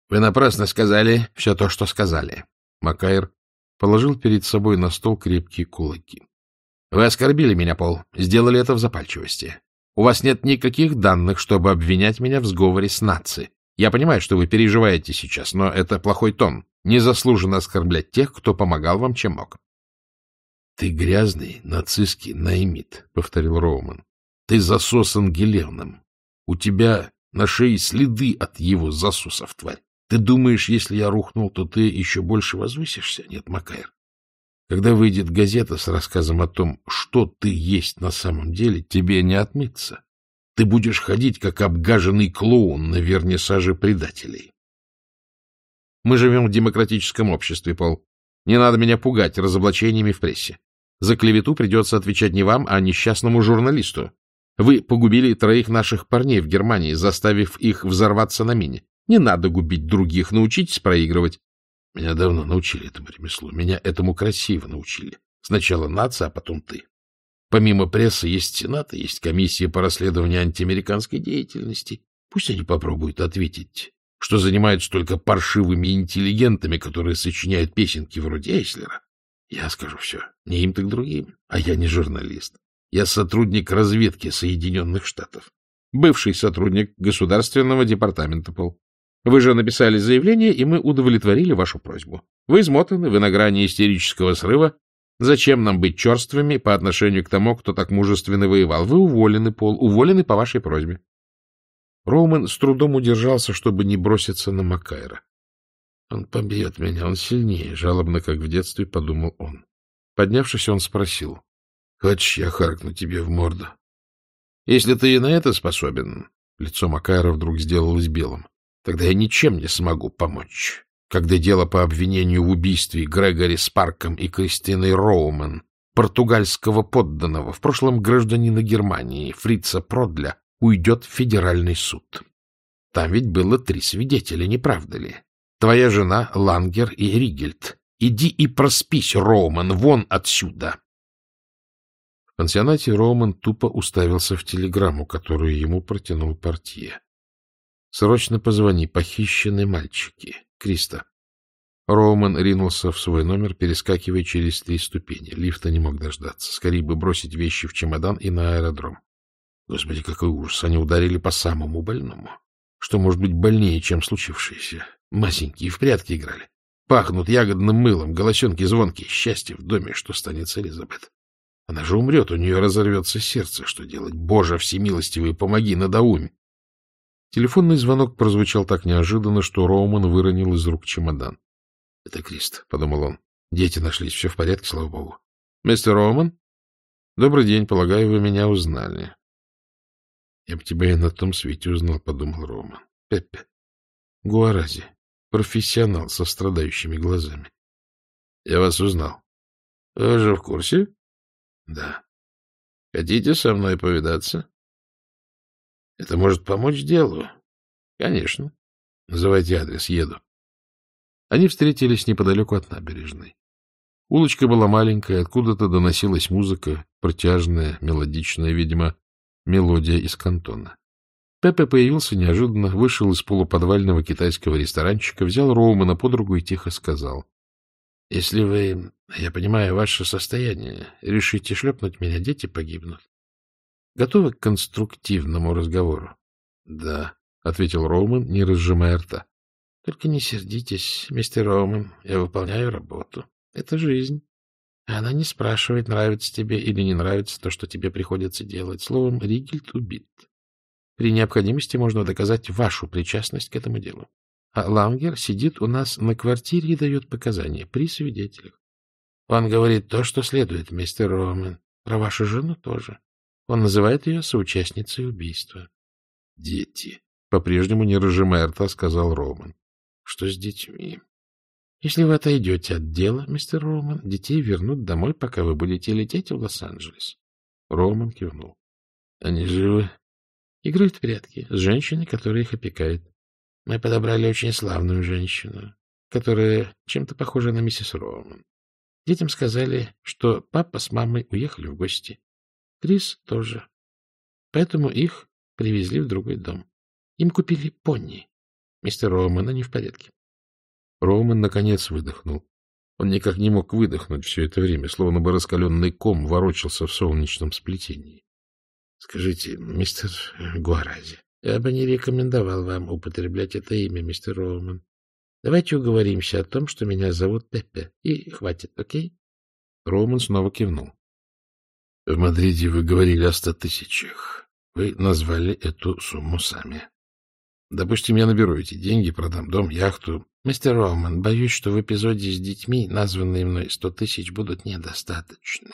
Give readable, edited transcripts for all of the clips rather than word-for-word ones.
— Вы напрасно сказали все то, что сказали. Макайр положил перед собой на стол крепкие кулаки. — Вы оскорбили меня, Пол, сделали это в запальчивости. У вас нет никаких данных, чтобы обвинять меня в сговоре с нацией. Я понимаю, что вы переживаете сейчас, но это плохой тон. Незаслуженно оскорблять тех, кто помогал вам, чем мог. — Ты грязный нацистский наимит, — повторил Роуман. — Ты засосан Гелевным. У тебя на шее следы от его засусов, тварь. Ты думаешь, если я рухнул, то ты еще больше возвысишься? Нет, Макайр. Когда выйдет газета с рассказом о том, что ты есть на самом деле, тебе не отмыться. Ты будешь ходить, как обгаженный клоун на вернисаже предателей. Мы живем в демократическом обществе, Пол. Не надо меня пугать разоблачениями в прессе. За клевету придется отвечать не вам, а несчастному журналисту. Вы погубили 3 наших парней в Германии, заставив их взорваться на мине. Не надо губить других, научитесь проигрывать. Меня давно научили этому ремеслу. Меня этому красиво научили. Сначала нация, а потом ты. Помимо прессы есть Сенат, есть комиссия по расследованию антиамериканской деятельности. Пусть они попробуют ответить, что занимаются только паршивыми интеллигентами, которые сочиняют песенки вроде Эйслера. Я скажу все. Не им, так другим. А я не журналист. Я сотрудник разведки Соединенных Штатов. Бывший сотрудник Государственного департамента, Пол. Вы же написали заявление, и мы удовлетворили вашу просьбу. Вы измотаны, вы на грани истерического срыва. Зачем нам быть черствыми по отношению к тому, кто так мужественно воевал? Вы уволены, Пол, уволены по вашей просьбе. Роуман с трудом удержался, чтобы не броситься на Макайра. Он побьет меня, он сильнее, жалобно, как в детстве, подумал он. Поднявшись, он спросил: — Хочешь, я харкну тебе в морду? — Если ты и на это способен, лицо Макайра вдруг сделалось белым, тогда я ничем не смогу помочь. Когда дело по обвинению в убийстве Грегори Спарком и Кристиной Роуман, португальского подданного, в прошлом гражданина Германии, Фрица Продля, уйдет в федеральный суд. Там ведь было 3 свидетеля, не правда ли? Твоя жена, Лангер и Ригельд. Иди и проспись, Роуман, вон отсюда. В пансионате Роуман тупо уставился в телеграмму, которую ему протянул портье. — Срочно позвони, похищены мальчики. Криста. Роуман ринулся в свой номер, перескакивая через 3 ступени. Лифта не мог дождаться. Скорее бы бросить вещи в чемодан и на аэродром. Господи, какой ужас! Они ударили по самому больному. Что может быть больнее, чем случившееся? Масенькие в прятки играли. Пахнут ягодным мылом, голосенки звонкие. Счастье в доме, что станет с Элизабет. Она же умрет, у нее разорвется сердце. Что делать? Боже всемилостивый, помоги, надоумь! Телефонный звонок прозвучал так неожиданно, что Роуман выронил из рук чемодан. — Это Крист, — подумал он. — Дети нашлись, все в порядке, слава богу. — Мистер Роуман? — Добрый день, полагаю, вы меня узнали. — Я бы тебя и на том свете узнал, — подумал Роуман. — Пеппе. Гуарази. Профессионал со страдающими глазами. — Я вас узнал. — Вы же в курсе? — Да. — Хотите со мной повидаться? — Это может помочь делу. — Конечно. — Называйте адрес, еду. Они встретились неподалеку от набережной. Улочка была маленькая, откуда-то доносилась музыка, протяжная, мелодичная, видимо, мелодия из Кантона. Пеппе появился неожиданно, вышел из полуподвального китайского ресторанчика, взял Роумана под руку и тихо сказал: — Если вы, я понимаю, ваше состояние, решите шлепнуть меня, дети погибнут. Готовы к конструктивному разговору? — Да, — ответил Роуман, не разжимая рта. — Только не сердитесь, мистер Роуман, я выполняю работу. Это жизнь. Она не спрашивает, нравится тебе или не нравится то, что тебе приходится делать. Словом, Ригельд убит. При необходимости можно доказать вашу причастность к этому делу. А Лангер сидит у нас на квартире и дает показания при свидетелях. Он говорит то, что следует, мистер Роуман. Про вашу жену тоже. Он называет ее соучастницей убийства. — Дети, — по-прежнему не разжимая рта, сказал Роуман. — Что с детьми? — Если вы отойдете от дела, мистер Роуман, детей вернут домой, пока вы будете лететь в Лос-Анджелес. Роуман кивнул. — Они живы? — Играют в прятки с женщиной, которая их опекает. Мы подобрали очень славную женщину, которая чем-то похожа на миссис Роуман. Детям сказали, что папа с мамой уехали в гости. Крис тоже. Поэтому их привезли в другой дом. Им купили пони. Мистер Роуман, они в порядке. Роуман, наконец, выдохнул. Он никак не мог выдохнуть все это время, словно бы раскаленный ком ворочался в солнечном сплетении. — Скажите, мистер Гуарази, я бы не рекомендовал вам употреблять это имя, мистер Роуман. Давайте уговоримся о том, что меня зовут Пеппе, и хватит, окей? Роуман снова кивнул. — В Мадриде вы говорили о 100 тысячах. Вы назвали эту сумму сами. Допустим, я наберу эти деньги, продам дом, яхту. Мистер Роуман, боюсь, что в эпизоде с детьми названные мной 100 тысяч будут недостаточны.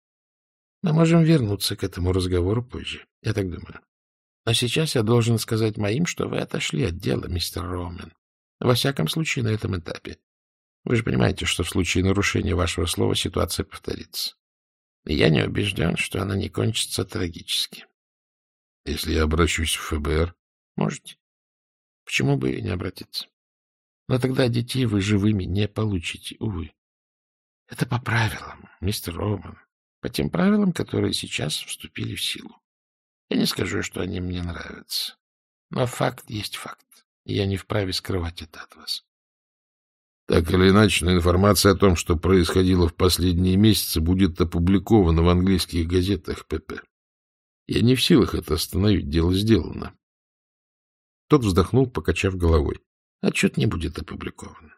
Мы можем вернуться к этому разговору позже, я так думаю. Но сейчас я должен сказать моим, что вы отошли от дела, мистер Роуман. Во всяком случае, на этом этапе. Вы же понимаете, что в случае нарушения вашего слова ситуация повторится. И я не убежден, что она не кончится трагически. Если я обращусь в ФБР? Можете. Почему бы и не обратиться? Но тогда детей вы живыми не получите, увы. Это по правилам, мистер Роуман. По тем правилам, которые сейчас вступили в силу. Я не скажу, что они мне нравятся. Но факт есть факт. И я не вправе скрывать это от вас. Так или иначе, но информация о том, что происходило в последние месяцы, будет опубликована в английских газетах, Пепе. Я не в силах это остановить, дело сделано. Тот вздохнул, покачав головой. Отчет не будет опубликован.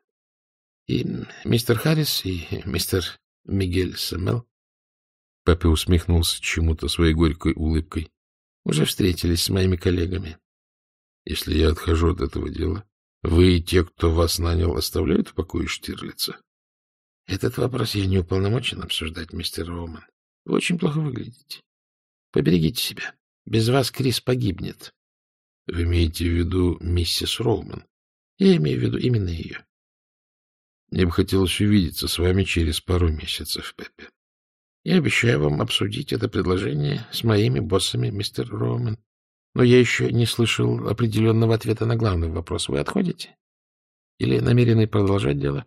И мистер Харрис, и мистер Мигель Сэмел, Пепе усмехнулся чему-то своей горькой улыбкой, уже встретились с моими коллегами. Если я отхожу от этого дела, вы и те, кто вас нанял, оставляют в покое Штирлица? Этот вопрос я не уполномочен обсуждать, мистер Роуман. Вы очень плохо выглядите. Поберегите себя. Без вас Крис погибнет. Вы имеете в виду миссис Роуман? Я имею в виду именно ее. Мне бы хотелось увидеться с вами через пару месяцев, Пепе. Я обещаю вам обсудить это предложение с моими боссами, мистер Роуман. Но я еще не слышал определенного ответа на главный вопрос. Вы отходите? Или намерены продолжать дело?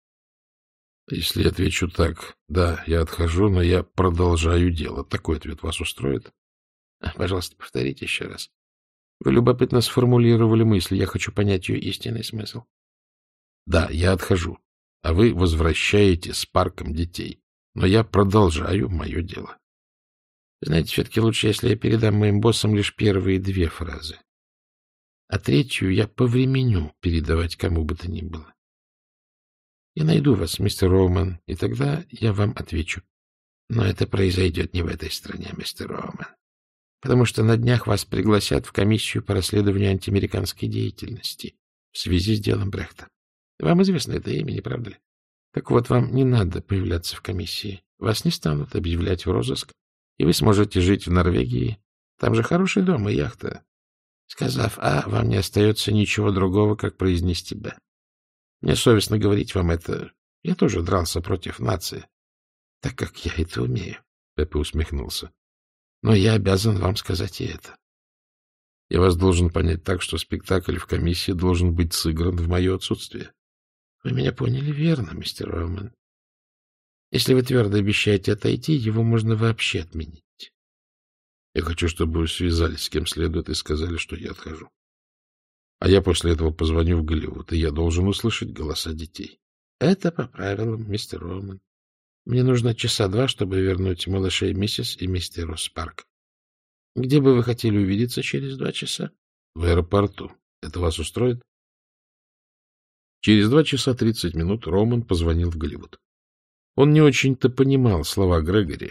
Если я отвечу так, да, я отхожу, но я продолжаю дело. Такой ответ вас устроит? Пожалуйста, повторите еще раз. Вы любопытно сформулировали мысль. Я хочу понять ее истинный смысл. Да, я отхожу, а вы возвращаете с парком детей. Но я продолжаю мое дело. Знаете, все-таки лучше, если я передам моим боссам лишь первые 2 фразы. А 3-ю я повременю передавать кому бы то ни было. Я найду вас, мистер Роуман, и тогда я вам отвечу. Но это произойдет не в этой стране, мистер Роуман. Потому что на днях вас пригласят в комиссию по расследованию антиамериканской деятельности в связи с делом Брехта. Вам известно это имя, не правда ли? Так вот, вам не надо появляться в комиссии. Вас не станут объявлять в розыск, и вы сможете жить в Норвегии. Там же хороший дом и яхта. Сказав «А», вам не остается ничего другого, как произнести «Б». Мне совестно говорить вам это. Я тоже дрался против нации, так как я это умею. Пепе усмехнулся. Но я обязан вам сказать и это. Я вас должен понять так, что спектакль в комиссии должен быть сыгран в мое отсутствие. Вы меня поняли верно, мистер Роуман. Если вы твердо обещаете отойти, его можно вообще отменить. Я хочу, чтобы вы связались с кем следует и сказали, что я отхожу. А я после этого позвоню в Голливуд, и я должен услышать голоса детей. Это по правилам, мистер Роуман. Мне нужно 2 часа, чтобы вернуть малышей миссис и мистеру Спарк. Где бы вы хотели увидеться через 2 часа? В аэропорту. Это вас устроит? Через 2 часа 30 минут Роуман позвонил в Голливуд. Он не очень-то понимал слова Грегори.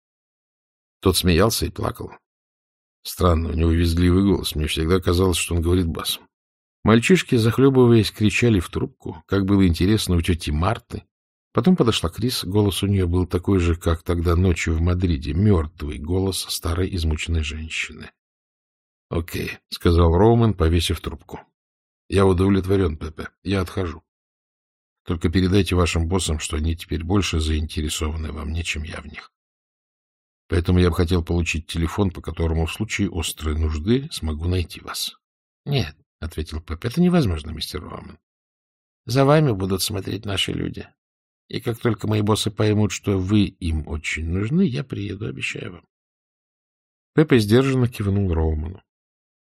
Тот смеялся и плакал. Странно, у него визгливый голос. Мне всегда казалось, что он говорит басом. Мальчишки, захлебываясь, кричали в трубку, как было интересно у тети Марты. Потом подошла Крис, голос у нее был такой же, как тогда ночью в Мадриде, мертвый голос старой измученной женщины. — Окей, — сказал Роуман, повесив трубку. — Я удовлетворен, Пепе, я отхожу. Только передайте вашим боссам, что они теперь больше заинтересованы во мне, чем я в них. Поэтому я бы хотел получить телефон, по которому в случае острой нужды смогу найти вас. — Нет, — ответил Пепе, — это невозможно, мистер Роуман. За вами будут смотреть наши люди. И как только мои боссы поймут, что вы им очень нужны, я приеду, обещаю вам. Пепе сдержанно кивнул Роуману.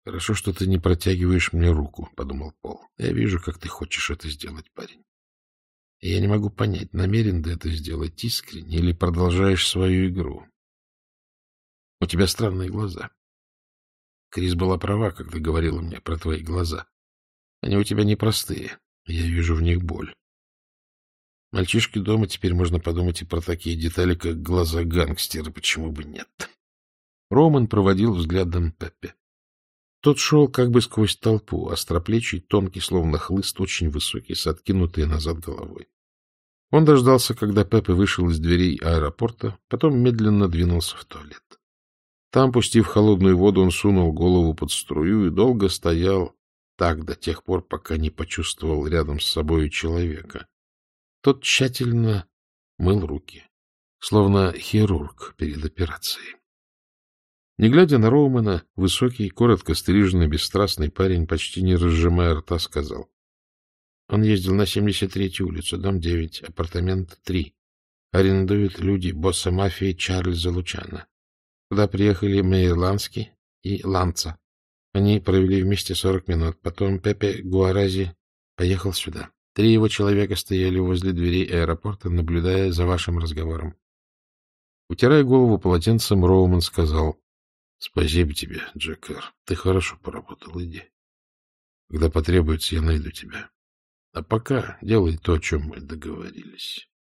Хорошо, что ты не протягиваешь мне руку, — подумал Пол. Я вижу, как ты хочешь это сделать, парень. И я не могу понять, намерен ты это сделать искренне или продолжаешь свою игру. У тебя странные глаза. Крис была права, когда говорила мне про твои глаза. Они у тебя непростые. Я вижу в них боль. Мальчишки дома, теперь можно подумать и про такие детали, как глаза гангстера. Почему бы нет? Роман проводил взглядом Пеппе. Тот шел как бы сквозь толпу, остроплечий, тонкий, словно хлыст, очень высокий, с откинутой назад головой. Он дождался, когда Пеппе вышел из дверей аэропорта, потом медленно двинулся в туалет. Там, пустив холодную воду, он сунул голову под струю и долго стоял так до тех пор, пока не почувствовал рядом с собой человека. Тот тщательно мыл руки, словно хирург перед операцией. Не глядя на Роумана, высокий, коротко стриженный, бесстрастный парень, почти не разжимая рта, сказал. Он ездил на 73-ю улицу, дом 9, апартамент 3. Арендуют люди босса мафии Чарльза Лучана. Туда приехали Мейерландский и Ланца. Они провели вместе 40 минут. Потом Пеппе Гуарази поехал сюда. 3 его человека стояли возле дверей аэропорта, наблюдая за вашим разговором. Утирая голову полотенцем, Роуман сказал: — Спасибо тебе, Джекер. Ты хорошо поработал. Иди. Когда потребуется, я найду тебя. А пока делай то, о чем мы договорились.